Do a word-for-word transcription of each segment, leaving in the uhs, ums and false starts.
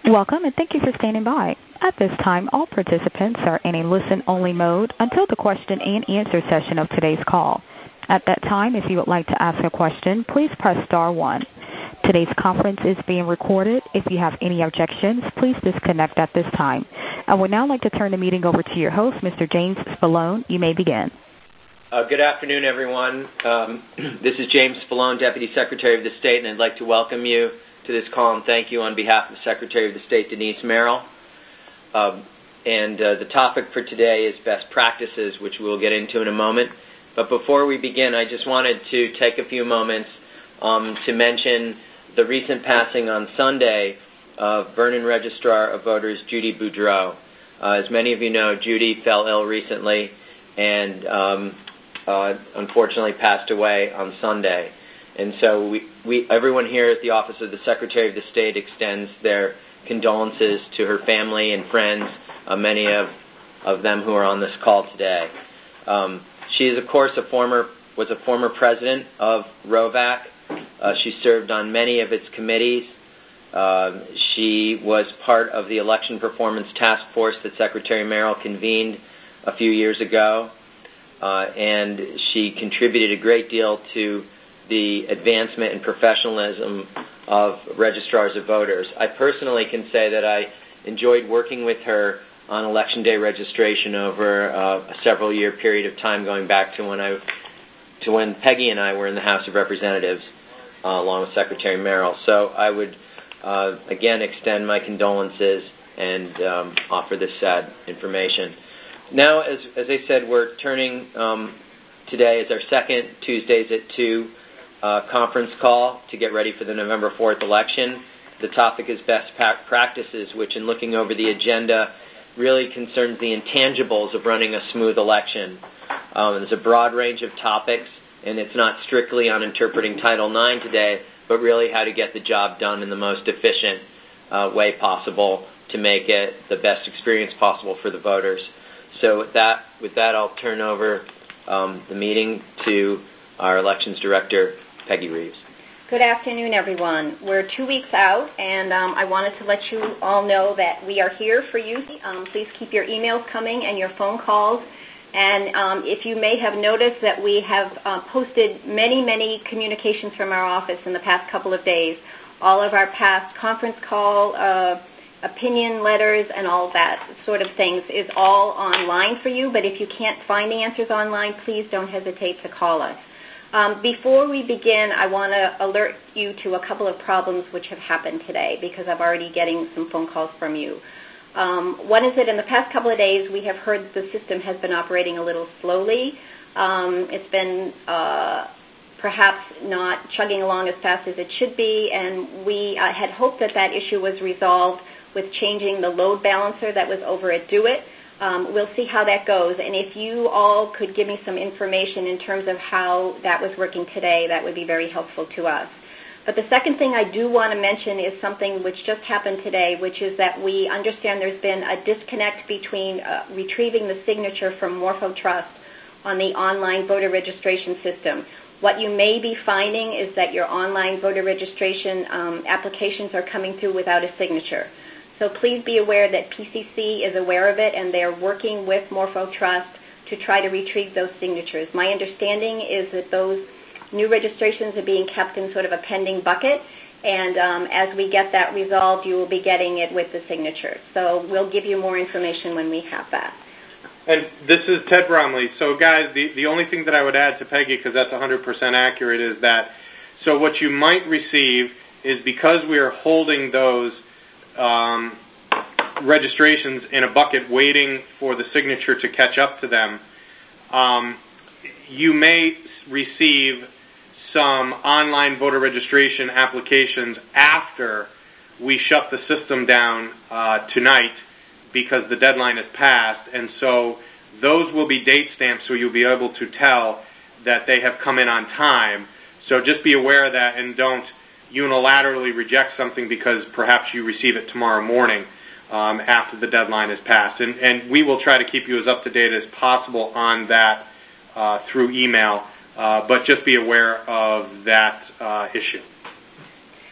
Welcome, and thank you for standing by. At this time, all participants are in a listen-only mode until the question and answer session of today's call. At that time, if you would like to ask a question, please press star one. Today's conference is being recorded. If you have any objections, please disconnect at this time. I would now like to turn the meeting over to your host, Mister James Spallone. You may begin. Uh, good afternoon, everyone. Um, this is James Spallone, Deputy Secretary of the State, and I'd like to welcome you to this call and thank you on behalf of Secretary of the State Denise Merrill. Um, and uh, the topic for today is best practices, which we'll get into in a moment. But before we begin, I just wanted to take a few moments um, to mention the recent passing on Sunday of Vernon Registrar of Voters Judy Boudreau. Uh, as many of you know, Judy fell ill recently and um, uh, unfortunately passed away on Sunday. And so we, we, everyone here at the Office of the Secretary of the State extends their condolences to her family and friends, uh, many of, of them who are on this call today. Um, she is, of course, a former was a former president of R O V A C. Uh, she served on many of its committees. Uh, she was part of the Election Performance Task Force that Secretary Merrill convened a few years ago, uh, and she contributed a great deal to the advancement and professionalism of registrars of voters. I personally can say that I enjoyed working with her on Election Day registration over uh, a several-year period of time, going back to when I, to when Peggy and I were in the House of Representatives, uh, along with Secretary Merrill. So I would uh, again extend my condolences and um, offer this sad information. Now, as as I said, we're turning um, today as our second Tuesdays at two. Uh, conference call to get ready for the November fourth election. The topic is best practices, which in looking over the agenda really concerns the intangibles of running a smooth election. Um, there's a broad range of topics, and it's not strictly on interpreting Title nine today, but really how to get the job done in the most efficient uh, way possible to make it the best experience possible for the voters. So with that, with that I'll turn over um, the meeting to our Elections Director, Peggy Reeves. Good afternoon, everyone. We're two weeks out, and um, I wanted to let you all know that we are here for you. Um, please keep your emails coming and your phone calls. And um, if you may have noticed that we have uh, posted many, many communications from our office in the past couple of days. All of our past conference call, uh, opinion letters, and all that sort of things is all online for you. But if you can't find the answers online, please don't hesitate to call us. Um, before we begin, I want to alert you to a couple of problems which have happened today because I'm already getting some phone calls from you. Um, one is that in the past couple of days, we have heard the system has been operating a little slowly. Um, it's been uh, perhaps not chugging along as fast as it should be, and we uh, had hoped that that issue was resolved with changing the load balancer that was over at DoIT. Um, we'll see how that goes, and if you all could give me some information in terms of how that was working today, that would be very helpful to us. But the second thing I do want to mention is something which just happened today, which is that we understand there's been a disconnect between uh, retrieving the signature from MorphoTrust on the online voter registration system. What you may be finding is that your online voter registration um, applications are coming through without a signature. So please be aware that P C C is aware of it, and they're working with MorphoTrust to try to retrieve those signatures. My understanding is that those new registrations are being kept in sort of a pending bucket, and um, as we get that resolved, you will be getting it with the signature. So we'll give you more information when we have that. And this is Ted Bromley. So, guys, the, the only thing that I would add to Peggy, because that's one hundred percent accurate, is that so what you might receive is because we are holding those Um, registrations in a bucket waiting for the signature to catch up to them, um, you may receive some online voter registration applications after we shut the system down uh, tonight because the deadline is passed, and so those will be date stamped so you'll be able to tell that they have come in on time. So just be aware of that and don't unilaterally reject something because perhaps you receive it tomorrow morning um, after the deadline is passed. And, and we will try to keep you as up-to-date as possible on that uh, through email, uh, but just be aware of that uh, issue.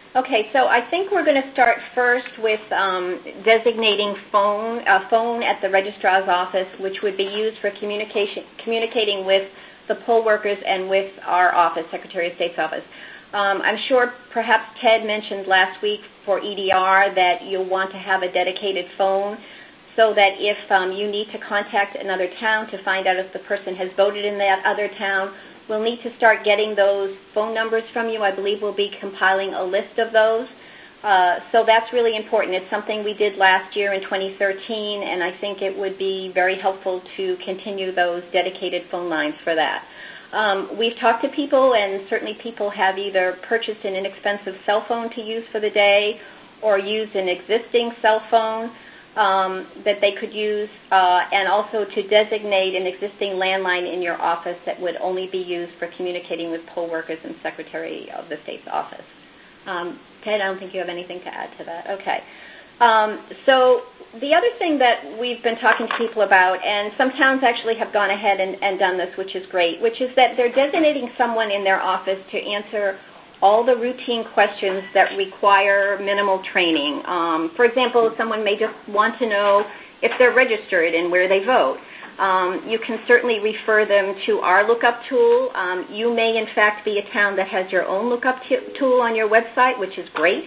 Okay, so I think we're going to start first with um, designating phone a phone at the registrar's office, which would be used for communication, communicating with the poll workers and with our office, Secretary of State's office. Um, I'm sure perhaps Ted mentioned last week for E D R that you'll want to have a dedicated phone so that if um, you need to contact another town to find out if the person has voted in that other town, we'll need to start getting those phone numbers from you. I believe we'll be compiling a list of those. Uh, so that's really important. It's something we did last year in twenty thirteen, and I think it would be very helpful to continue those dedicated phone lines for that. Um, we've talked to people, and certainly people have either purchased an inexpensive cell phone to use for the day or used an existing cell phone um, that they could use, uh, and also to designate an existing landline in your office that would only be used for communicating with poll workers and Secretary of the State's office. Um, Ted, I don't think you have anything to add to that. Okay. Um, so the other thing that we've been talking to people about, and some towns actually have gone ahead and, and done this, which is great, which is that they're designating someone in their office to answer all the routine questions that require minimal training. Um, for example, someone may just want to know if they're registered and where they vote. Um, you can certainly refer them to our lookup tool. Um, you may, in fact, be a town that has your own lookup t- tool on your website, which is great.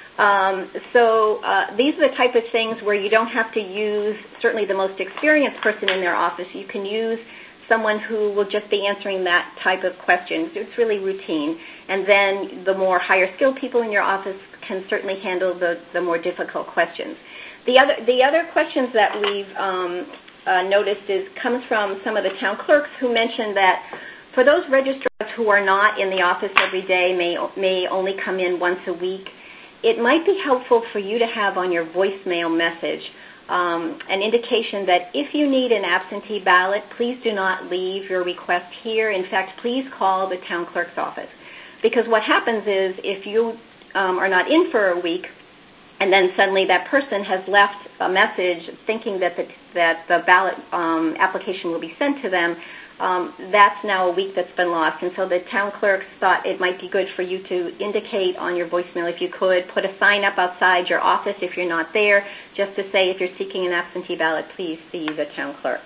Um, so uh, these are the type of things where you don't have to use certainly the most experienced person in their office. You can use someone who will just be answering that type of questions. It's really routine. And then the more higher skilled people in your office can certainly handle the, the more difficult questions. The other, the other questions that we've um, uh, noticed is comes from some of the town clerks who mentioned that for those registrars who are not in the office every day, may, may only come in once a week, it might be helpful for you to have on your voicemail message um, an indication that if you need an absentee ballot, please do not leave your request here. In fact, please call the town clerk's office. Because what happens is if you um, are not in for a week and then suddenly that person has left a message thinking that the, that the ballot um, application will be sent to them, Um, that's now a week that's been lost. And so the town clerks thought it might be good for you to indicate on your voicemail, if you could, put a sign up outside your office if you're not there, just to say if you're seeking an absentee ballot, please see the town clerk.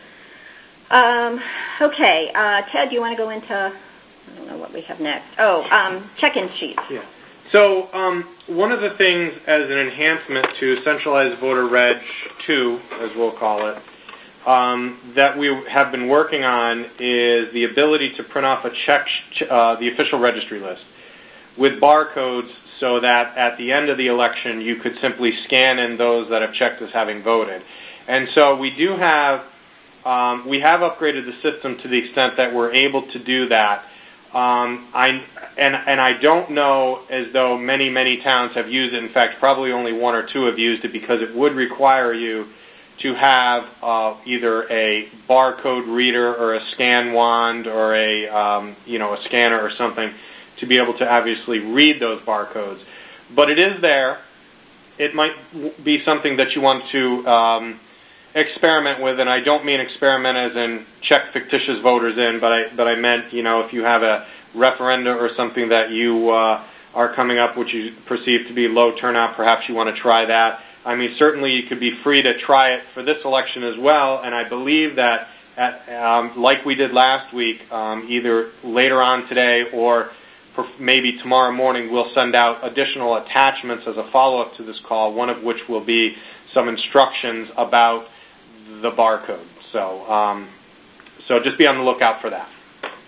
Um, okay, uh, Ted, do you want to go into, I don't know what we have next. Oh, um, check-in sheets. Yeah. So um, one of the things as an enhancement to centralized voter reg two, as we'll call it, Um, that we have been working on is the ability to print off a check, uh, the official registry list, with barcodes so that at the end of the election you could simply scan in those that have checked as having voted. And so we do have, um, we have upgraded the system to the extent that we're able to do that. Um, I and and I don't know as though many many towns have used it. In fact, probably only one or two have used it because it would require you to have uh, either a barcode reader or a scan wand or a um, you know a scanner or something to be able to obviously read those barcodes. But it is there. It might be something that you want to um, experiment with, and I don't mean experiment as in check fictitious voters in, but I but I meant you know if you have a referenda or something that you uh, are coming up which you perceive to be low turnout, perhaps you want to try that. I mean, certainly you could be free to try it for this election as well, and I believe that, at, um, like we did last week, um, either later on today or maybe tomorrow morning, we'll send out additional attachments as a follow-up to this call, one of which will be some instructions about the barcode. So, um, so just be on the lookout for that.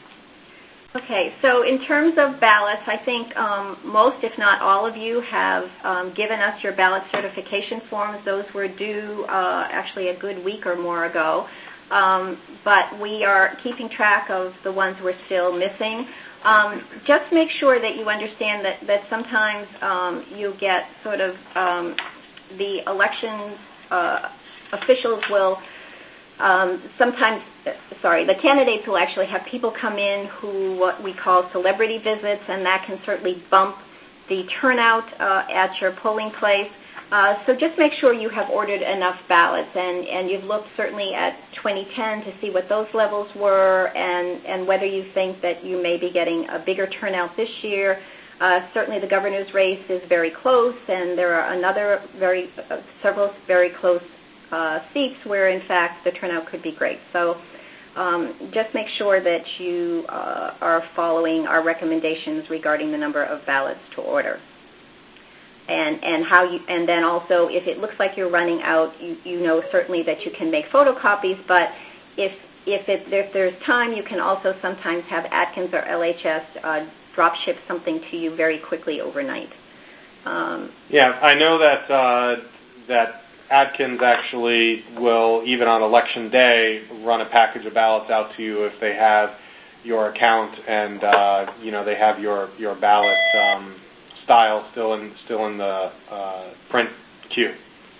Okay, so in terms of ballots, I think um, most, if not all of you, have um, given us your ballot certification forms. Those were due uh, actually a good week or more ago, um, but we are keeping track of the ones we're still missing. Um, just make sure that you understand that, that sometimes um, you get sort of um, the elections uh, officials will Um, sometimes, sorry, the candidates will actually have people come in who what we call celebrity visits, and that can certainly bump the turnout uh, at your polling place. Uh, so just make sure you have ordered enough ballots, and, and you've looked certainly at twenty ten to see what those levels were and, and whether you think that you may be getting a bigger turnout this year. Uh, certainly the governor's race is very close, and there are another very, uh, several very close uh, seats where, in fact, the turnout could be great. So um, just make sure that you uh, are following our recommendations regarding the number of ballots to order. And, and how you, and then also, if it looks like you're running out, you, you know certainly that you can make photocopies, but if, if, it, if there's time, you can also sometimes have Atkins or L H S uh, drop ship something to you very quickly overnight. Um, yeah, I know that uh, that Atkins actually will, even on election day, run a package of ballots out to you if they have your account and uh, you know they have your your ballot um, style still in still in the uh, print queue.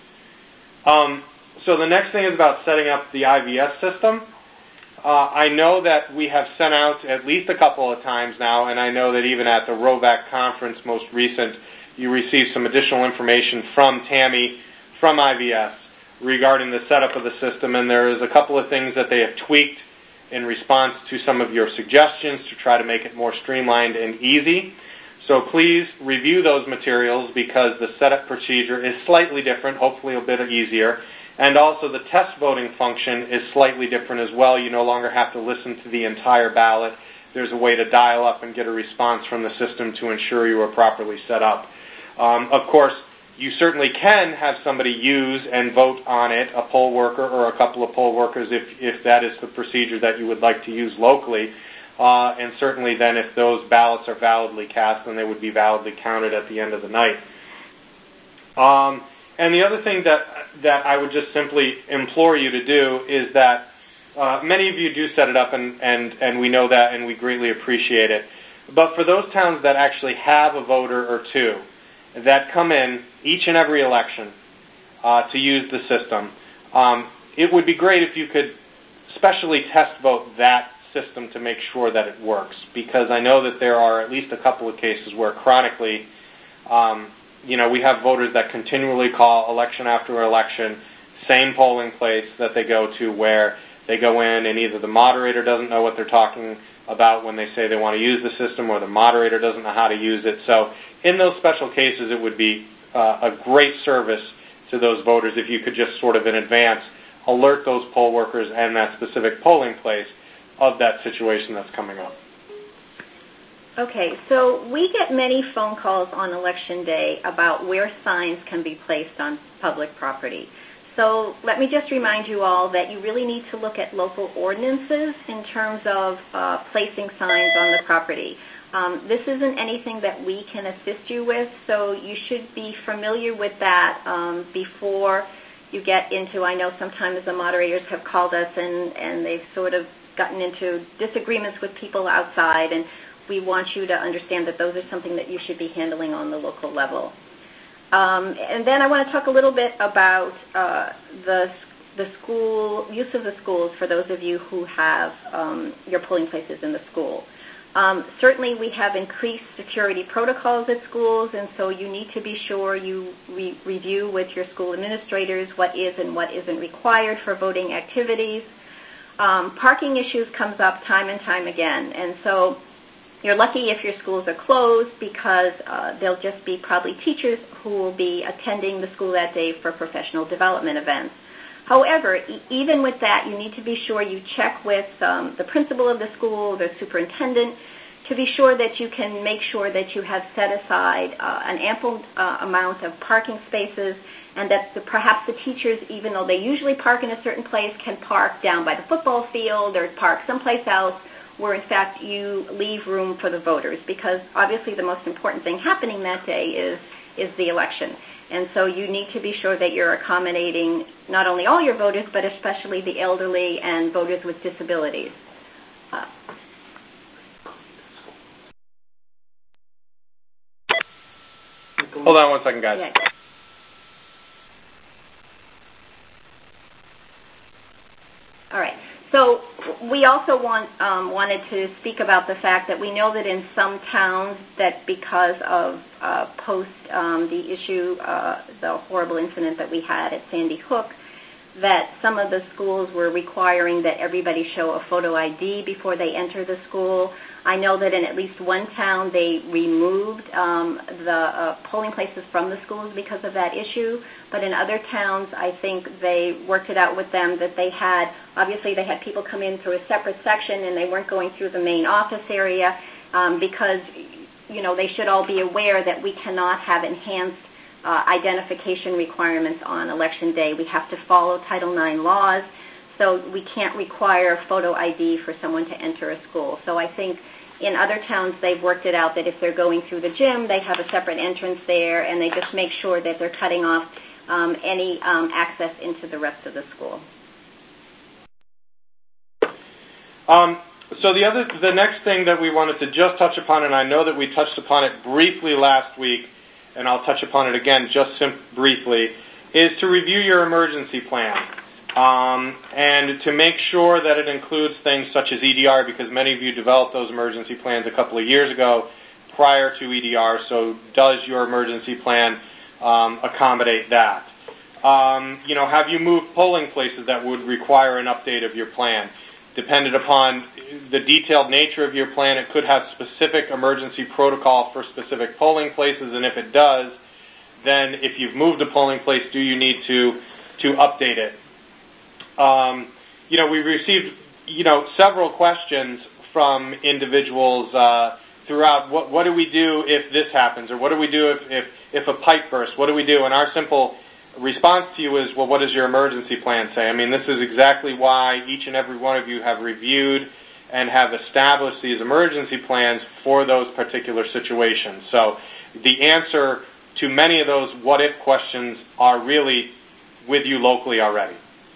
Um, so the next thing is about setting up the I V S system. Uh, I know that we have sent out at least a couple of times now, and I know that even at the ROVAC conference most recent, you received some additional information from Tammy from I V S regarding the setup of the system, and there is a couple of things that they have tweaked in response to some of your suggestions to try to make it more streamlined and easy. So please review those materials because the setup procedure is slightly different, hopefully a bit easier. And also the test voting function is slightly different as well. You no longer have to listen to the entire ballot. There's a way to dial up and get a response from the system to ensure you are properly set up. Um, of course, you certainly can have somebody use and vote on it, a poll worker or a couple of poll workers, if, if that is the procedure that you would like to use locally. Uh, and certainly then if those ballots are validly cast, then they would be validly counted at the end of the night. Um, and the other thing that, that I would just simply implore you to do is that uh, many of you do set it up, and, and, and we know that, and we greatly appreciate it. But for those towns that actually have a voter or two that come in each and every election uh, to use the system, um, it would be great if you could specially test vote that system to make sure that it works, because I know that there are at least a couple of cases where chronically, um, you know, we have voters that continually call election after election, same polling place that they go to, where they go in and either the moderator doesn't know what they're talking about when they say they want to use the system, or the moderator doesn't know how to use it. So in those special cases, it would be uh, a great service to those voters if you could just sort of in advance alert those poll workers and that specific polling place of that situation that's coming up. Okay, so we get many phone calls on election day about where signs can be placed on public property. So let me just remind you all that you really need to look at local ordinances in terms of uh, placing signs on the property. Um, this isn't anything that we can assist you with, so you should be familiar with that um, before you get into, I know sometimes the moderators have called us and, and they've sort of gotten into disagreements with people outside, and we want you to understand that those are something that you should be handling on the local level. Um, and then I want to talk a little bit about uh, the, the school, use of the schools for those of you who have um, your polling places in the school. Um, certainly we have increased security protocols at schools, and so you need to be sure you re review with your school administrators what is and what isn't required for voting activities. Um, parking issues comes up time and time again, and so you're lucky if your schools are closed because uh, they'll just be probably teachers who will be attending the school that day for professional development events. However, e even with that, you need to be sure you check with um, the principal of the school, the superintendent, to be sure that you can make sure that you have set aside uh, an ample uh, amount of parking spaces, and that the, perhaps the teachers, even though they usually park in a certain place, can park down by the football field or park someplace else where, in fact, you leave room for the voters, because obviously the most important thing happening that day is, is the election. And so you need to be sure that you're accommodating not only all your voters, but especially the elderly and voters with disabilities. Uh, Hold on one second, guys. yeah. All right. So we also want, um, wanted to speak about the fact that we know that in some towns that because of uh, post um, the issue, uh, the horrible incident that we had at Sandy Hook, that some of the schools were requiring that everybody show a photo I D before they enter the school. I know that in at least one town they removed um, the uh, polling places from the schools because of that issue, but in other towns I think they worked it out with them that they had, obviously they had people come in through a separate section and they weren't going through the main office area um, because, you know, they should all be aware that we cannot have enhanced Uh, identification requirements on Election Day. We have to follow Title nine laws, so we can't require photo I D for someone to enter a school. So I think in other towns they've worked it out that if they're going through the gym, they have a separate entrance there, and they just make sure that they're cutting off um, any um, access into the rest of the school. Um, so the other, the next thing that we wanted to just touch upon, and I know that we touched upon it briefly last week, and I'll touch upon it again just sim- briefly, is to review your emergency plan um, and to make sure that it includes things such as E D R, because many of you developed those emergency plans a couple of years ago prior to E D R, so does your emergency plan um, accommodate that? Um, you know, have you moved polling places that would require an update of your plan? Dependent upon the detailed nature of your plan, it could have specific emergency protocol for specific polling places, and if it does, then if you've moved a polling place, do you need to to update it? Um, you know, we received, you know, several questions from individuals uh, throughout. What, what do we do if this happens, or what do we do if, if, if a pipe bursts? What do we do? And our simple response to you is, well, what does your emergency plan say? I mean, this is exactly why each and every one of you have reviewed and have established these emergency plans for those particular situations. So the answer to many of those what-if questions are really with you locally already.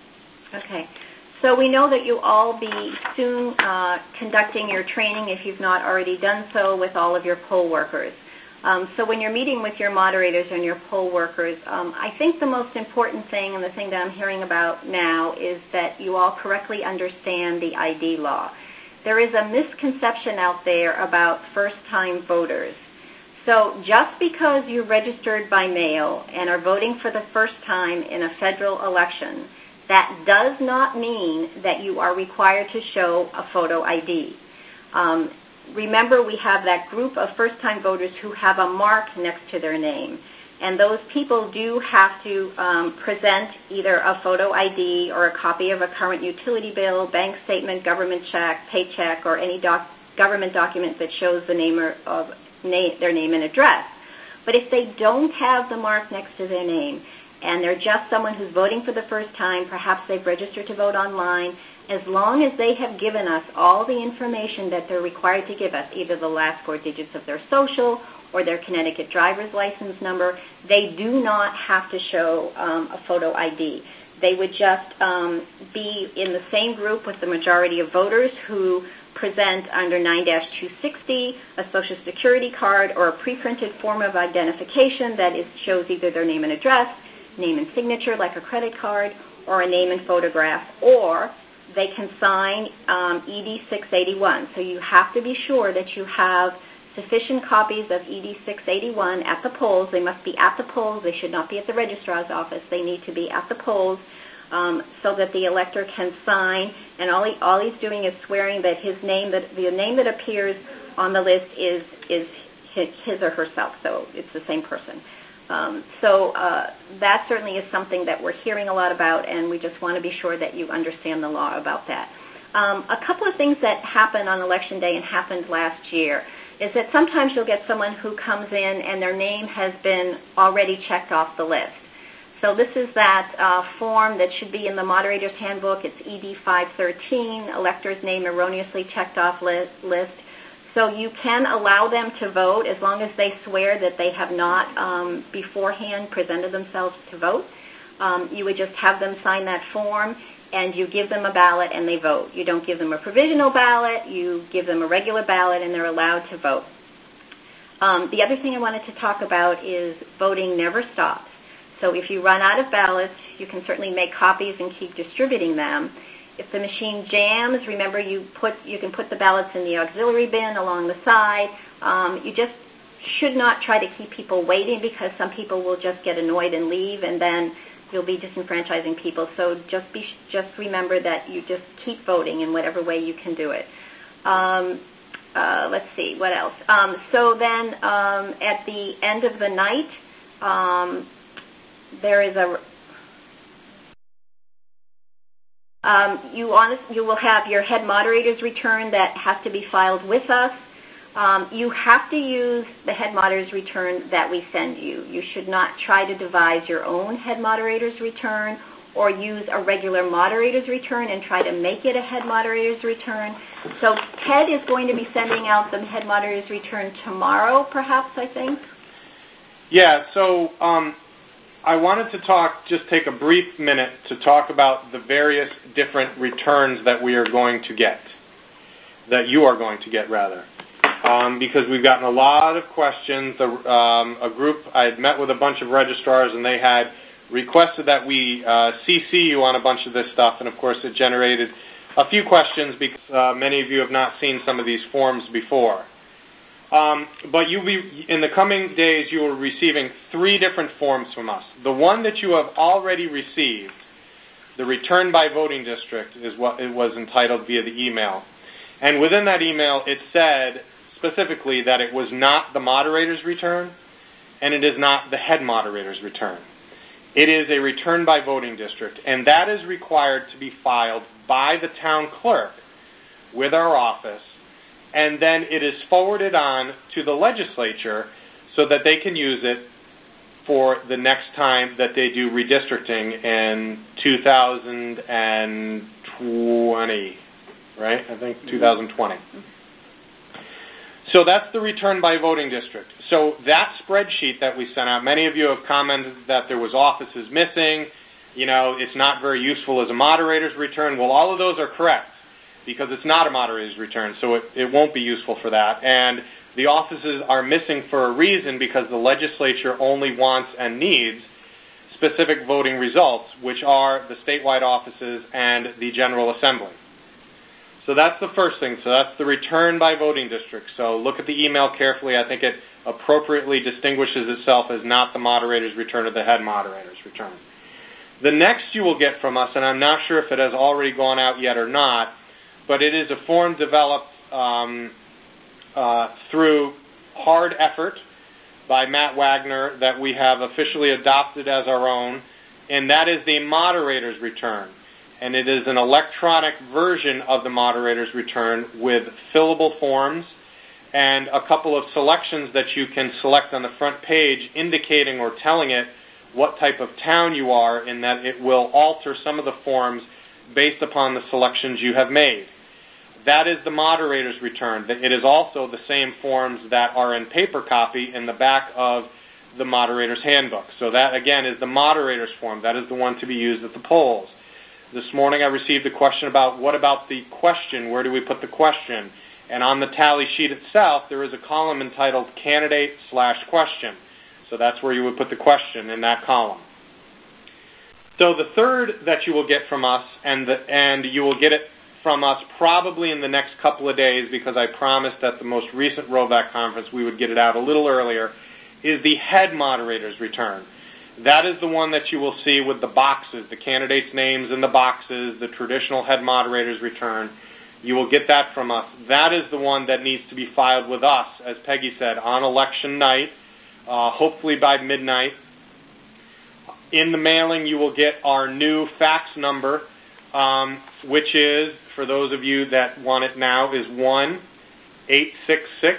Okay. So we know that you'll all be soon uh, conducting your training, if you've not already done so, with all of your poll workers. Um, so when you're meeting with your moderators and your poll workers, um, I think the most important thing, and the thing that I'm hearing about now, is that you all correctly understand the I D law. There is a misconception out there about first-time voters. So just because you're registered by mail and are voting for the first time in a federal election, that does not mean that you are required to show a photo I D. Um, Remember, we have that group of first-time voters who have a mark next to their name, and those people do have to um, present either a photo I D or a copy of a current utility bill, bank statement, government check, paycheck, or any doc government document that shows the name of na their name and address. But if they don't have the mark next to their name, and they're just someone who's voting for the first time, perhaps they've registered to vote online, as long as they have given us all the information that they're required to give us, either the last four digits of their social or their Connecticut driver's license number, they do not have to show um, a photo I D. They would just um, be in the same group with the majority of voters who present under nine dash two sixty a Social Security card or a pre-printed form of identification that is, shows either their name and address, name and signature like a credit card, or a name and photograph, or they can sign um, E D six eighty-one. So you have to be sure that you have sufficient copies of E D six eighty-one at the polls. They must be at the polls. They should not be at the registrar's office. They need to be at the polls um, so that the elector can sign. And all, he, all he's doing is swearing that his name, that the name that appears on the list is is his or herself. So it's the same person. Um, so uh, that certainly is something that we're hearing a lot about, and we just want to be sure that you understand the law about that. Um, a couple of things that happen on Election Day and happened last year is that sometimes you'll get someone who comes in and their name has been already checked off the list. So this is that uh, form that should be in the moderator's handbook. It's E D five thirteen, elector's name erroneously checked off list. list. So you can allow them to vote as long as they swear that they have not um, beforehand presented themselves to vote. Um, you would just have them sign that form, and you give them a ballot and they vote. You don't give them a provisional ballot. You give them a regular ballot, and they're allowed to vote. Um, the other thing I wanted to talk about is voting never stops. So if you run out of ballots, you can certainly make copies and keep distributing them. If the machine jams, remember you put you can put the ballots in the auxiliary bin along the side. Um, you just should not try to keep people waiting, because some people will just get annoyed and leave, and then you'll be disenfranchising people. So just be just remember that you just keep voting in whatever way you can do it. Um, uh, let's see, what else? Um, so then um, at the end of the night, um, there is a Um, you, honest, you will have your head moderator's return that has to be filed with us. Um, you have to use the head moderator's return that we send you. You should not try to devise your own head moderator's return or use a regular moderator's return and try to make it a head moderator's return. So Ted is going to be sending out the head moderator's return tomorrow, perhaps, I think? Yeah, so um, I wanted to talk, just take a brief minute to talk about the various different returns that we are going to get, that you are going to get, rather. Um, because we've gotten a lot of questions. The, um, a group, I had met with a bunch of registrars, and they had requested that we uh, C C you on a bunch of this stuff, and of course it generated a few questions because uh, many of you have not seen some of these forms before. Um, but you'll be, in the coming days, you will be receiving three different forms from us. The one that you have already received, the return by voting district, is what it was entitled via the email. And within that email, it said specifically that it was not the moderator's return, and it is not the head moderator's return. It is a return by voting district, and that is required to be filed by the town clerk with our office, and then it is forwarded on to the legislature so that they can use it for the next time that they do redistricting in two thousand twenty, right? I think two thousand twenty. So that's the return by voting district. So that spreadsheet that we sent out, many of you have commented that there was offices missing. You know, it's not very useful as a moderator's return. Well, all of those are correct because it's not a moderator's return, so it, it won't be useful for that. And the offices are missing for a reason because the legislature only wants and needs specific voting results, which are the statewide offices and the General Assembly. So that's the first thing. So that's the return by voting district. So look at the email carefully. I think it appropriately distinguishes itself as not the moderator's return or the head moderator's return. The next you will get from us, and I'm not sure if it has already gone out yet or not, but it is a form developed um, uh, through hard effort by Matt Wagner that we have officially adopted as our own, and that is the moderator's return. And it is an electronic version of the moderator's return with fillable forms and a couple of selections that you can select on the front page indicating or telling it what type of town you are, in that it will alter some of the forms based upon the selections you have made. That is the moderator's return. It is also the same forms that are in paper copy in the back of the moderator's handbook. So that, again, is the moderator's form. That is the one to be used at the polls. This morning I received a question about what about the question, where do we put the question? And on the tally sheet itself, there is a column entitled candidate slash question. So that's where you would put the question, in that column. So the third that you will get from us, and, the, and you will get it from us probably in the next couple of days because I promised at the most recent R O V A C conference we would get it out a little earlier, is the head moderator's return. That is the one that you will see with the boxes, the candidates' names in the boxes, the traditional head moderator's return. You will get that from us. That is the one that needs to be filed with us, as Peggy said, on election night, uh, hopefully by midnight. In the mailing, you will get our new fax number, um, which is, for those of you that want it now, is one eight six six,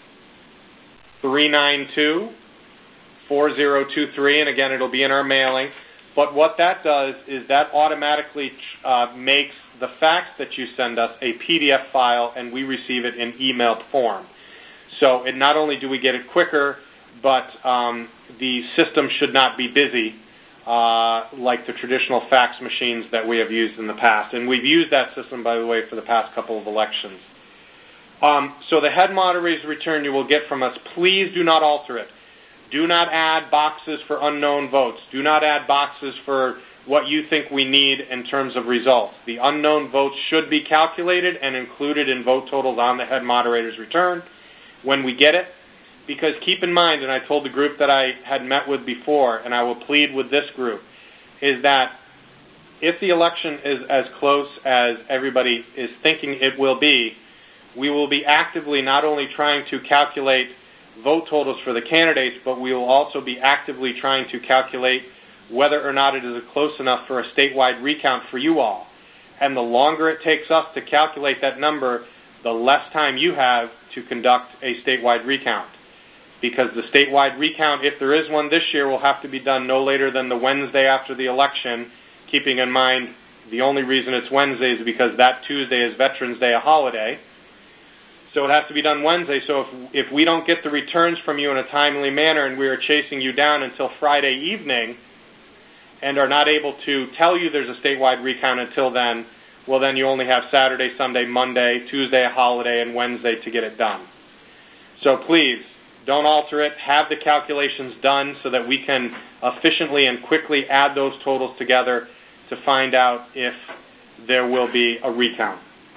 three nine two, four zero two three, and again, it'll be in our mailing. But what that does is that automatically uh, makes the fax that you send us a P D F file, and we receive it in emailed form. So it, not only do we get it quicker, but um, the system should not be busy uh, like the traditional fax machines that we have used in the past. And we've used that system, by the way, for the past couple of elections. Um, so the head moderator's return you will get from us, please do not alter it. Do not add boxes for unknown votes. Do not add boxes for what you think we need in terms of results. The unknown votes should be calculated and included in vote totals on the head moderator's return when we get it. Because keep in mind, and I told the group that I had met with before, and I will plead with this group, is that if the election is as close as everybody is thinking it will be, we will be actively not only trying to calculate vote totals for the candidates, but we will also be actively trying to calculate whether or not it is close enough for a statewide recount for you all. And the longer it takes us to calculate that number, the less time you have to conduct a statewide recount. Because the statewide recount, if there is one this year, will have to be done no later than the Wednesday after the election, keeping in mind the only reason it's Wednesday is because that Tuesday is Veterans Day, a holiday. So it has to be done Wednesday. So if, if we don't get the returns from you in a timely manner and we are chasing you down until Friday evening and are not able to tell you there's a statewide recount until then, well, then you only have Saturday, Sunday, Monday, Tuesday, a holiday, and Wednesday to get it done. So please, don't alter it. Have the calculations done so that we can efficiently and quickly add those totals together to find out if there will be a recount.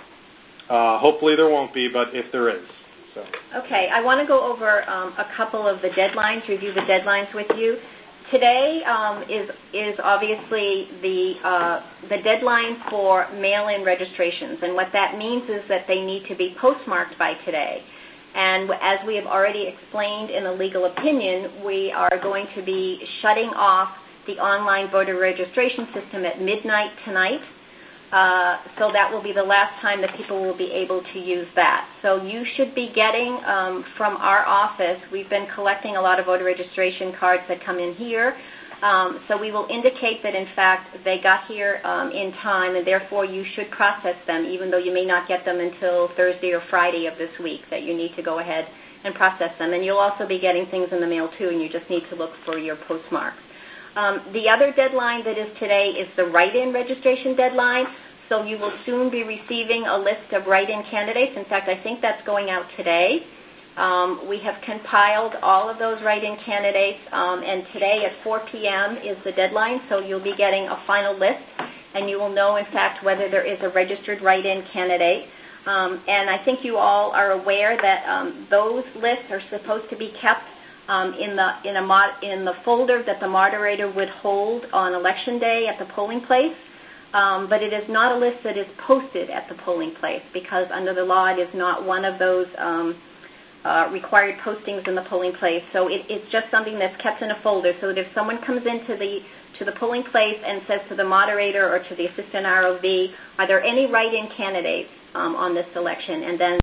Uh, hopefully there won't be, but if there is. So. Okay, I want to go over um, a couple of the deadlines, review the deadlines with you. Today um, is is obviously the uh, the deadline for mail-in registrations, and what that means is that they need to be postmarked by today. And as we have already explained in a legal opinion, we are going to be shutting off the online voter registration system at midnight tonight. Uh, so that will be the last time that people will be able to use that. So you should be getting um, from our office, we've been collecting a lot of voter registration cards that come in here. Um, so we will indicate that, in fact, they got here um, in time, and therefore you should process them, even though you may not get them until Thursday or Friday of this week, that you need to go ahead and process them. And you'll also be getting things in the mail, too, and you just need to look for your postmarks. Um, the other deadline that is today is the write-in registration deadline. So you will soon be receiving a list of write-in candidates. In fact, I think that's going out today. Um, we have compiled all of those write-in candidates, um, and today at four p m is the deadline, so you'll be getting a final list, and you will know, in fact, whether there is a registered write-in candidate. Um, and I think you all are aware that um, those lists are supposed to be kept um, in the in a mod, in the folder that the moderator would hold on Election Day at the polling place. Um, but it is not a list that is posted at the polling place, because under the law it is not one of those um, uh, required postings in the polling place. So it, it's just something that's kept in a folder, so that if someone comes into the to the polling place and says to the moderator or to the assistant R O V, are there any write-in candidates um, on this election, and then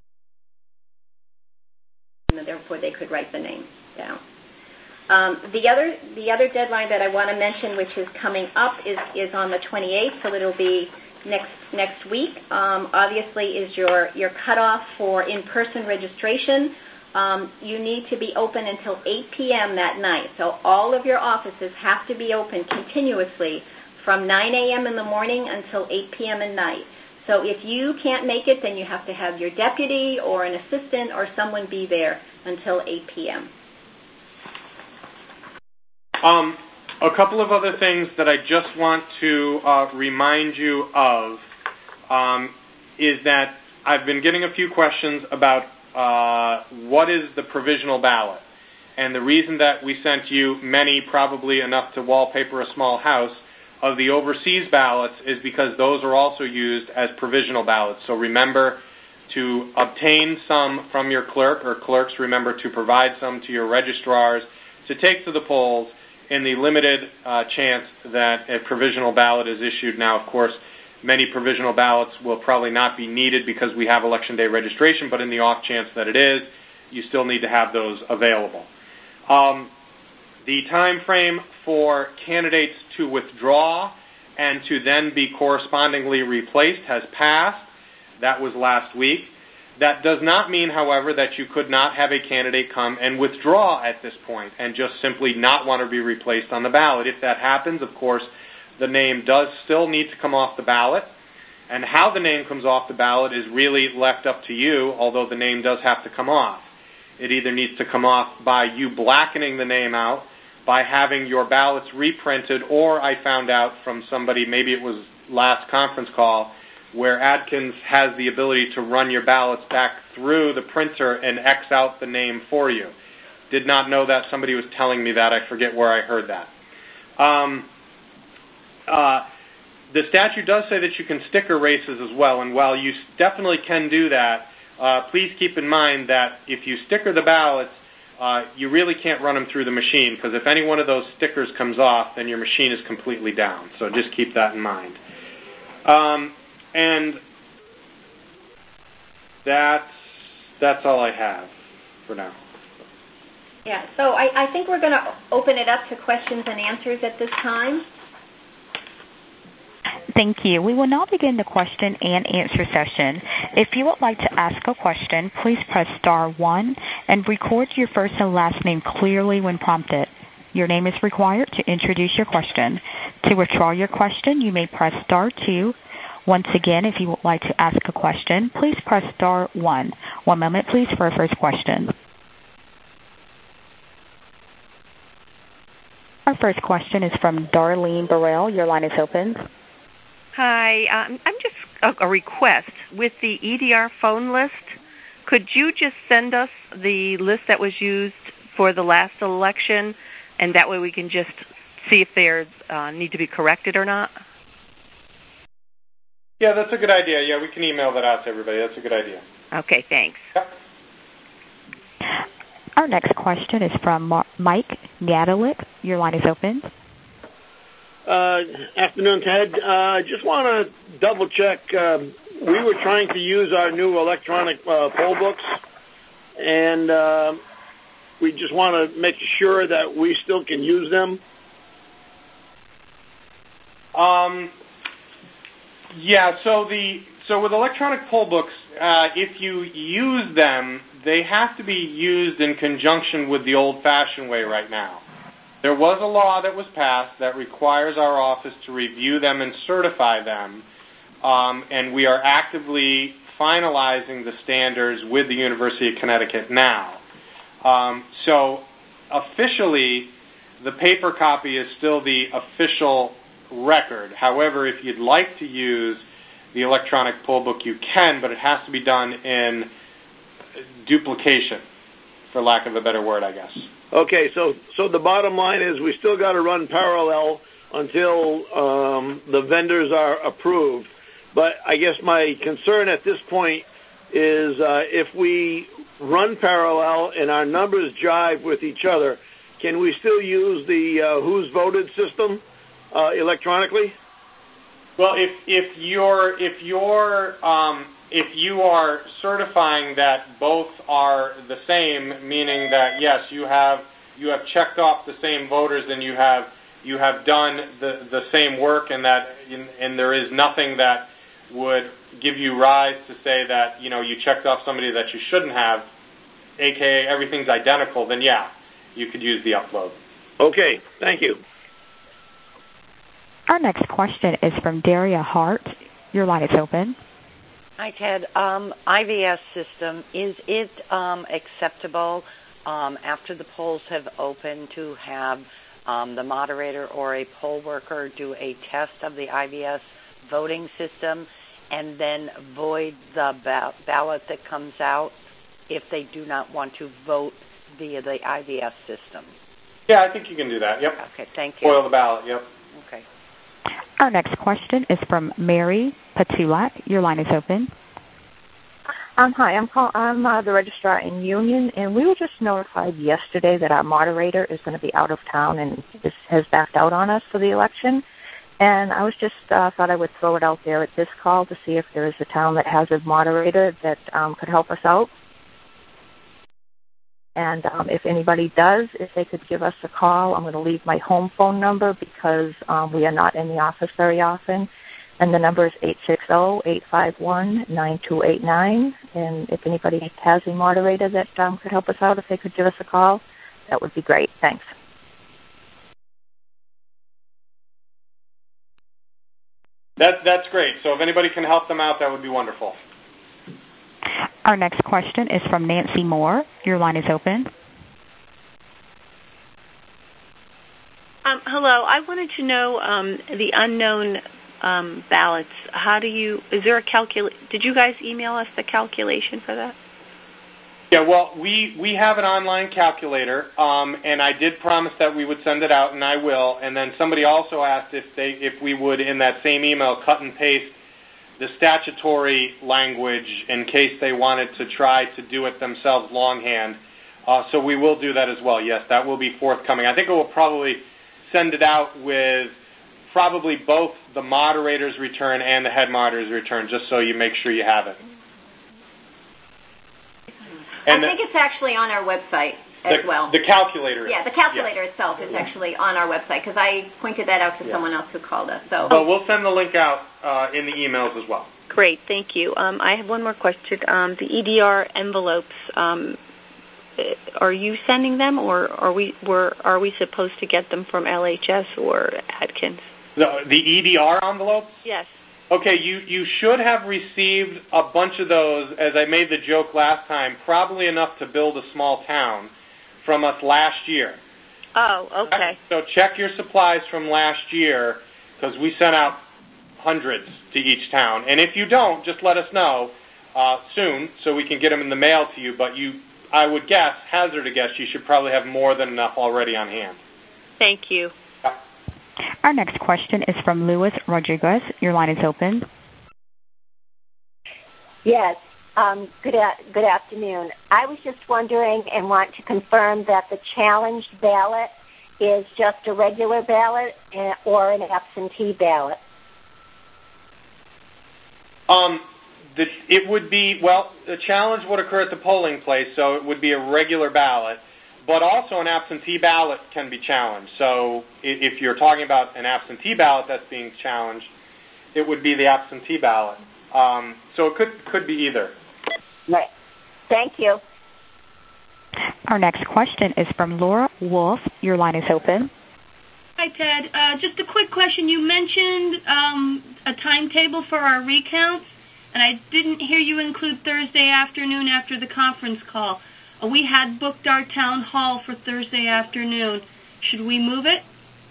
and therefore they could write the name down. Um, the other the other deadline that I want to mention, which is coming up, is, is on the twenty-eighth, so it'll be next next week. Um, obviously, is your your cutoff for in-person registration. Um, you need to be open until eight p m that night. So all of your offices have to be open continuously from nine a m in the morning until eight p m at night. So if you can't make it, then you have to have your deputy or an assistant or someone be there until eight p m Um, a couple of other things that I just want to uh, remind you of um, is that I've been getting a few questions about uh, what is the provisional ballot. And the reason that we sent you many, probably enough to wallpaper a small house, of the overseas ballots is because those are also used as provisional ballots. So remember to obtain some from your clerk, or clerks remember to provide some to your registrars to take to the polls in the limited uh, chance that a provisional ballot is issued. Now, of course, many provisional ballots will probably not be needed because we have Election Day registration, but in the off chance that it is, you still need to have those available. Um, the time frame for candidates to withdraw and to then be correspondingly replaced has passed. That was last week. That does not mean, however, that you could not have a candidate come and withdraw at this point and just simply not want to be replaced on the ballot. If that happens, of course, the name does still need to come off the ballot. And how the name comes off the ballot is really left up to you, although the name does have to come off. It either needs to come off by you blackening the name out, by having your ballots reprinted, or I found out from somebody, maybe it was last conference call, where Adkins has the ability to run your ballots back through the printer and X out the name for you. Did not know that. Somebody was telling me that. I forget where I heard that. Um, uh, the statute does say that you can sticker races as well, and while you definitely can do that, uh, please keep in mind that if you sticker the ballots, uh, you really can't run them through the machine, because if any one of those stickers comes off, then your machine is completely down. So just keep that in mind. Um, and that's, that's all I have for now. Yeah, so I, I think we're going to open it up to questions and answers at this time. Thank you. We will now begin the question and answer session. If you would like to ask a question, please press star one and record your first and last name clearly when prompted. Your name is required to introduce your question. To withdraw your question, you may press star two. Once again, if you would like to ask a question, please press star one. One moment, please, for our first question. Our first question is from Darlene Burrell. Your line is open. Hi, um, I'm just a, a request. With the E D R phone list, could you just send us the list that was used for the last election, and that way we can just see if they uh, need to be corrected or not? Yeah, that's a good idea. Yeah, we can email that out to everybody. That's a good idea. Okay, thanks. Yep. Our next question is from Mar- Mike Gadalik. Your line is open. Uh, afternoon, Ted. I uh, just want to double check. Um, we were trying to use our new electronic uh, poll books, and uh, we just want to make sure that we still can use them. Um. Yeah. So the so with electronic poll books, uh, if you use them, they have to be used in conjunction with the old-fashioned way right now. There was a law that was passed that requires our office to review them and certify them, um, and we are actively finalizing the standards with the University of Connecticut now. Um, so officially, the paper copy is still the official record. However, if you'd like to use the electronic poll book, you can, but it has to be done in duplication, for lack of a better word, I guess. Okay, so so the bottom line is we still got to run parallel until um, the vendors are approved. But I guess my concern at this point is uh, if we run parallel and our numbers jive with each other, can we still use the uh, who's voted system uh, electronically? Well, if if you're if you're um, if you are certifying that both are the same, meaning that yes, you have you have checked off the same voters and you have you have done the, the same work, and that in, and there is nothing that would give you rise to say that you know you checked off somebody that you shouldn't have, aka everything's identical, then yeah, you could use the upload. Okay, thank you. Our next question is from Daria Hart. Your line is open. Hi, Ted. Um, I V S system, is it um, acceptable um, after the polls have opened to have um, the moderator or a poll worker do a test of the I V S voting system and then void the ba- ballot that comes out if they do not want to vote via the I V S system? Yeah, I think you can do that. Yep. Okay, thank you. Foil the ballot. Yep. Okay. Our next question is from Mary Patulak. Your line is open. Um, hi, I'm call- I'm uh, the registrar in Union, and we were just notified yesterday that our moderator is going to be out of town and is, has backed out on us for the election. And I was just uh, thought I would throw it out there at this call to see if there is a town that has a moderator that um, could help us out. And um, if anybody does, if they could give us a call, I'm going to leave my home phone number because um, we are not in the office very often. And the number is eight six zero, eight five one, nine two eight nine. And if anybody has a moderator that um, could help us out, if they could give us a call, that would be great. Thanks. That, that's great. So if anybody can help them out, that would be wonderful. Our next question is from Nancy Moore. Your line is open. Um, hello. I wanted to know um, the unknown um, ballots. How do you? Is there a calcul? Did you guys email us the calculation for that? Yeah, well, we, we have an online calculator, um, and I did promise that we would send it out, and I will. And then somebody also asked if they if we would, in that same email, cut and paste the statutory language in case they wanted to try to do it themselves longhand. Uh, so we will do that as well. Yes, that will be forthcoming. I think it will probably send it out with probably both the moderator's return and the head moderator's return, just so you make sure you have it. And I think it's actually on our website as the, well. The calculator. Yeah, the calculator yeah. itself is actually on our website because I pointed that out to yeah. someone else who called us. So well, we'll send the link out uh, in the emails as well. Great, thank you. Um, I have one more question. Um, the E D R envelopes, um, are you sending them, or are we were are we supposed to get them from L H S or Atkins? The, the E D R envelopes? Yes. Okay, you, you should have received a bunch of those, as I made the joke last time, probably enough to build a small town from us last year. Oh, okay. So check your supplies from last year, because we sent out hundreds to each town. And if you don't, just let us know uh, soon so we can get them in the mail to you. But you, I would guess, hazard a guess, you should probably have more than enough already on hand. Thank you. Yeah. Our next question is from Luis Rodriguez. Your line is open. Yes. Um, good a- good afternoon. I was just wondering and want to confirm that the challenged ballot is just a regular ballot or an absentee ballot. Um, the, it would be, well, the challenge would occur at the polling place, so it would be a regular ballot. But also an absentee ballot can be challenged. So if you're talking about an absentee ballot that's being challenged, it would be the absentee ballot. Um, so it could could be either. Right. Thank you. Our next question is from Laura Wolf. Your line is open. Hi, Ted. Uh, just a quick question. You mentioned um, a timetable for our recounts, and I didn't hear you include Thursday afternoon after the conference call. We had booked our town hall for Thursday afternoon. Should we move it?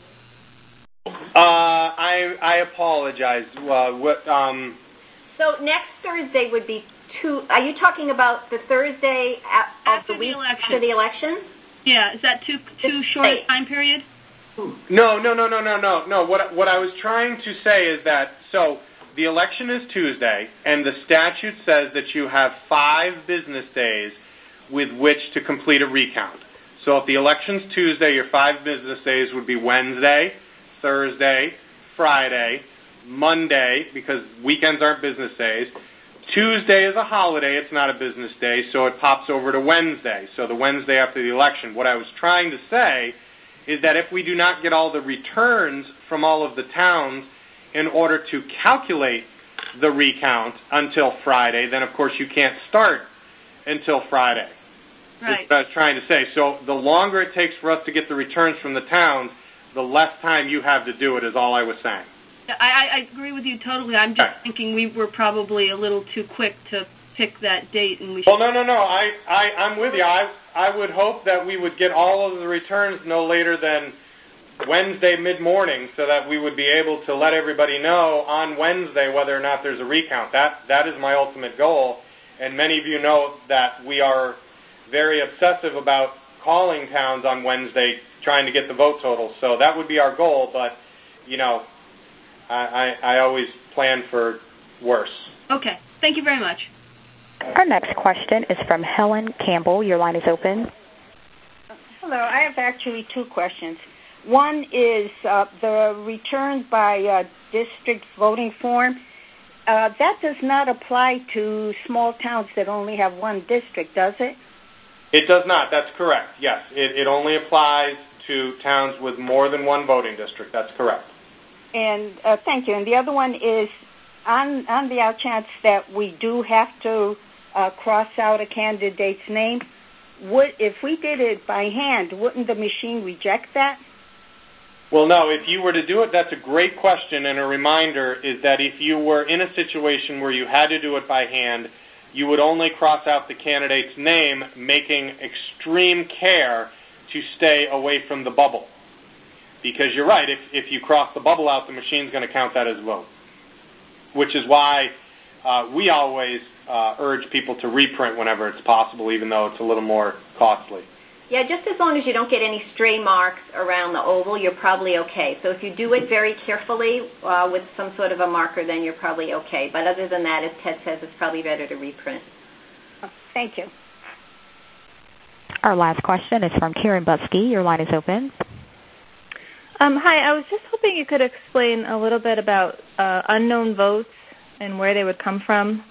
Uh, I I apologize. Uh, what? Um. So next Thursday would be two. Are you talking about the Thursday a- of after the week the election. after the election? Yeah. Is that too too short a time period? No, no, no, no, no, no, no. What what I was trying to say is that so the election is Tuesday, and the statute says that you have five business days with which to complete a recount. So if the election's Tuesday, your five business days would be Wednesday, Thursday, Friday, Monday, because weekends aren't business days. Tuesday is a holiday, it's not a business day, so it pops over to Wednesday, so the Wednesday after the election. What I was trying to say is that if we do not get all the returns from all of the towns in order to calculate the recount until Friday, then of course you can't start until Friday. Right. That's what I was trying to say. So the longer it takes for us to get the returns from the towns, the less time you have to do it is all I was saying. I, I agree with you totally. I'm just okay. thinking we were probably a little too quick to pick that date. and we. Well, no, no, no. I, I, I'm with you. I, I would hope that we would get all of the returns no later than Wednesday mid-morning so that we would be able to let everybody know on Wednesday whether or not there's a recount. That, that is my ultimate goal. And many of you know that we are very obsessive about calling towns on Wednesday trying to get the vote totals. So that would be our goal, but, you know, I, I, I always plan for worse. Okay. Thank you very much. Our next question is from Helen Campbell. Your line is open. Hello. I have actually two questions. One is uh, the return by uh, district voting form. Uh, that does not apply to small towns that only have one district, does it? It does not. That's correct. Yes. It, it only applies to towns with more than one voting district. That's correct. And uh, thank you. And the other one is, on, on the odd chance that we do have to uh, cross out a candidate's name, would, if we did it by hand, wouldn't the machine reject that? Well, no. If you were to do it, that's a great question. And a reminder is that if you were in a situation where you had to do it by hand, you would only cross out the candidate's name, making extreme care to stay away from the bubble. Because you're right, if, if you cross the bubble out, the machine's going to count that as a vote. Which is why uh, we always uh, urge people to reprint whenever it's possible, even though it's a little more costly. Yeah, just as long as you don't get any stray marks around the oval, you're probably okay. So if you do it very carefully uh, with some sort of a marker, then you're probably okay. But other than that, as Ted says, it's probably better to reprint. Thank you. Our last question is from Karen Butsky. Your line is open. Um, hi, I was just hoping you could explain a little bit about uh, unknown votes and where they would come from.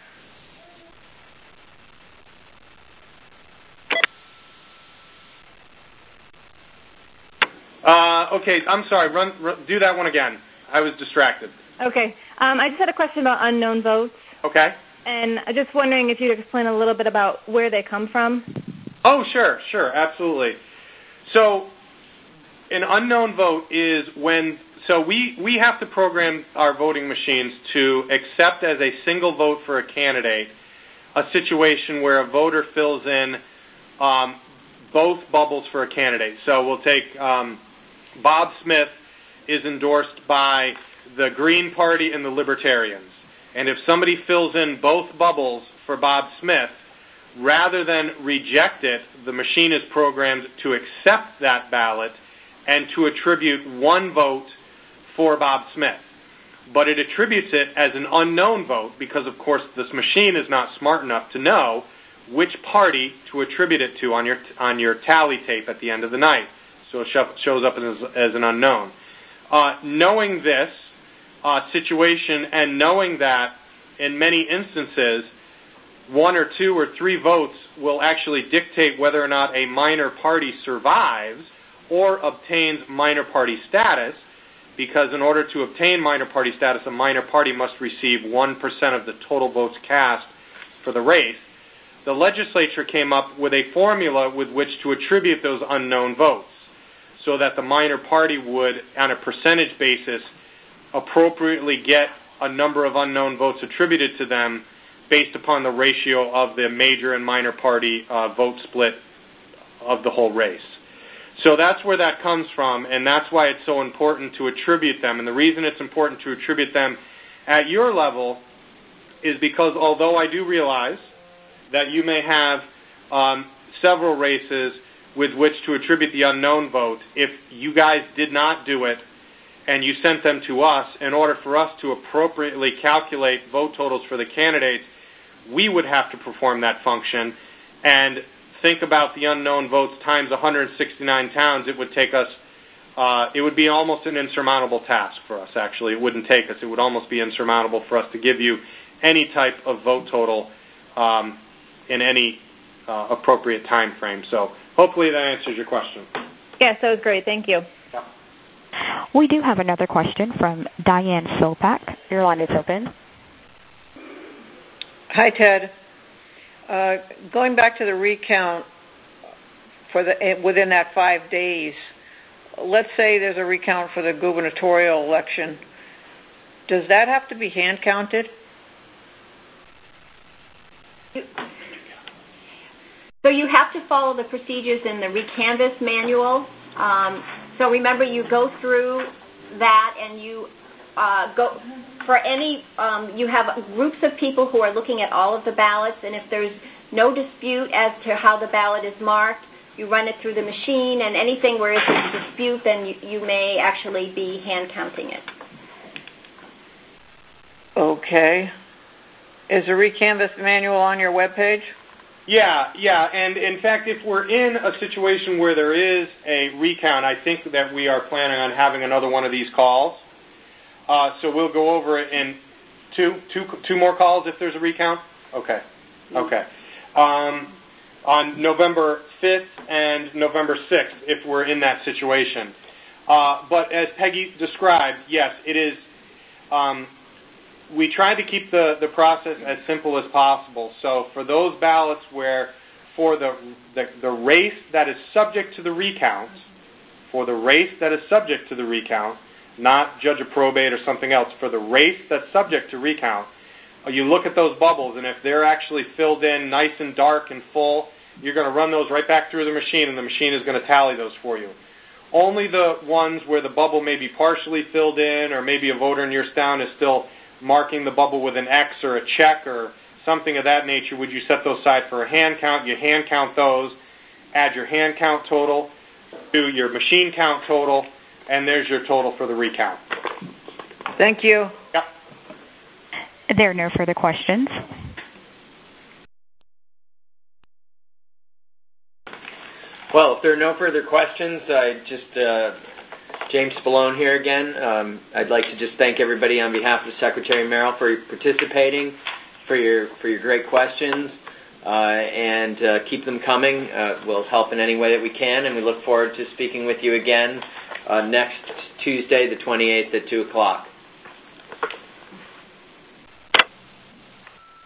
Uh, okay, I'm sorry. Run, run, do that one again. I was distracted. Okay. Um, I just had a question about unknown votes. Okay. And I'm just wondering if you'd explain a little bit about where they come from. Oh, sure, sure, absolutely. So an unknown vote is when, so we, we have to program our voting machines to accept as a single vote for a candidate a situation where a voter fills in um, both bubbles for a candidate. So we'll take um, Bob Smith is endorsed by the Green Party and the Libertarians. And if somebody fills in both bubbles for Bob Smith, rather than reject it, the machine is programmed to accept that ballot and to attribute one vote for Bob Smith. But it attributes it as an unknown vote because, of course, this machine is not smart enough to know which party to attribute it to on your on your tally tape at the end of the night. So it shows up as, as an unknown. Uh, knowing this uh, situation and knowing that in many instances one or two or three votes will actually dictate whether or not a minor party survives or obtains minor party status, because in order to obtain minor party status, a minor party must receive one percent of the total votes cast for the race. The legislature came up with a formula with which to attribute those unknown votes so that the minor party would, on a percentage basis, appropriately get a number of unknown votes attributed to them based upon the ratio of the major and minor party uh, vote split of the whole race. So that's where that comes from, and that's why it's so important to attribute them. And the reason it's important to attribute them at your level is because although I do realize that you may have um, several races with which to attribute the unknown vote, if you guys did not do it and you sent them to us, in order for us to appropriately calculate vote totals for the candidates, we would have to perform that function. And think about the unknown votes times one hundred sixty-nine towns. It would take us, uh, it would be almost an insurmountable task for us, actually. It wouldn't take us. It would almost be insurmountable for us to give you any type of vote total um, in any uh, appropriate time frame. So hopefully that answers your question. Yes, that was great. Thank you. Yeah. We do have another question from Diane Sopak. Your line is open. Hi, Ted. Uh, going back to the recount for the within that five days, let's say there's a recount for the gubernatorial election. Does that have to be hand counted? So you have to follow the procedures in the recanvass manual. Um, so remember, you go through that and you uh, go for any, um, you have groups of people who are looking at all of the ballots, and if there's no dispute as to how the ballot is marked, you run it through the machine, and anything where it's a dispute, then you, you may actually be hand counting it. Okay. Is the recanvass manual on your webpage? Yeah, yeah, and in fact, if we're in a situation where there is a recount, I think that we are planning on having another one of these calls. Uh, so we'll go over it in two, two, two more calls if there's a recount? Okay, okay. Um, on November fifth and November sixth, if we're in that situation. Uh, but as Peggy described, yes, it is, um, we try to keep the, the process as simple as possible. So for those ballots where for the, the, the race that is subject to the recount, for the race that is subject to the recount, not judge a probate or something else, for the race that's subject to recount, you look at those bubbles, and if they're actually filled in nice and dark and full, you're going to run those right back through the machine, and the machine is going to tally those for you. Only the ones where the bubble may be partially filled in, or maybe a voter in your town is still marking the bubble with an X or a check or something of that nature, would you set those aside for a hand count? You hand count those, add your hand count total to your machine count total, and there's your total for the recount. Thank you. Yep. There are no further questions. Well, if there are no further questions, I just, uh, James Spallone here again. Um, I'd like to just thank everybody on behalf of Secretary Merrill for participating, for your for your great questions, uh, and uh, keep them coming. Uh, we'll help in any way that we can, and we look forward to speaking with you again uh, next Tuesday, the twenty-eighth at two o'clock.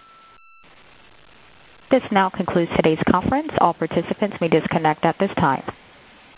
This now concludes today's conference. All participants may disconnect at this time.